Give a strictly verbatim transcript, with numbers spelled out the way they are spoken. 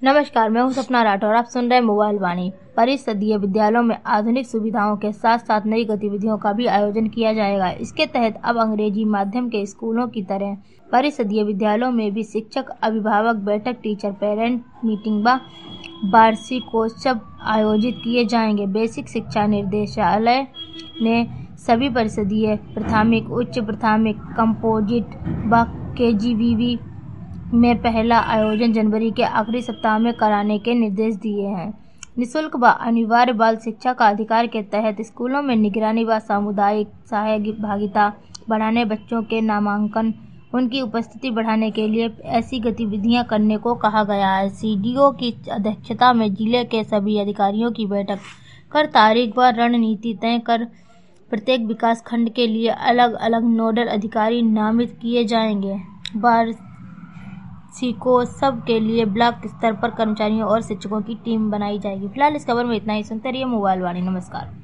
नमस्कार, मैं हूं सपना राठौर। आप सुन रहे हैं मोबाइल वाणी। परिषदीय विद्यालयों में आधुनिक सुविधाओं के साथ साथ नई गतिविधियों का भी आयोजन किया जाएगा। इसके तहत अब अंग्रेजी माध्यम के स्कूलों की तरह परिषदीय विद्यालयों में भी शिक्षक अभिभावक बैठक, टीचर पेरेंट मीटिंग व वार्षिकोत्सव आयोजित किए जाएंगे। बेसिक शिक्षा निर्देशालय ने सभी परिषदीय प्राथमिक, उच्च प्राथमिक, कंपोजिट व केजीवीवी में पहला आयोजन जनवरी के आखिरी सप्ताह में कराने के निर्देश दिए हैं। निःशुल्क व अनिवार्य बाल शिक्षा का अधिकार के तहत स्कूलों में निगरानी व सामुदायिक सहभागिता बढ़ाने, बच्चों के नामांकन, उनकी उपस्थिति बढ़ाने के लिए ऐसी गतिविधियां करने को कहा गया है। सीडीओ की अध्यक्षता में जिले के सभी अधिकारियों की बैठक कर तारीख व रणनीति तय कर प्रत्येक विकास खंड के लिए अलग अलग नोडल अधिकारी नामित किए जाएंगे। वार्षिकोत्सव के लिए ब्लॉक स्तर पर कर्मचारियों और शिक्षकों की टीम बनाई जाएगी। फिलहाल इस खबर में इतना ही। सुनते रहिए मोबाइल वाणी। नमस्कार।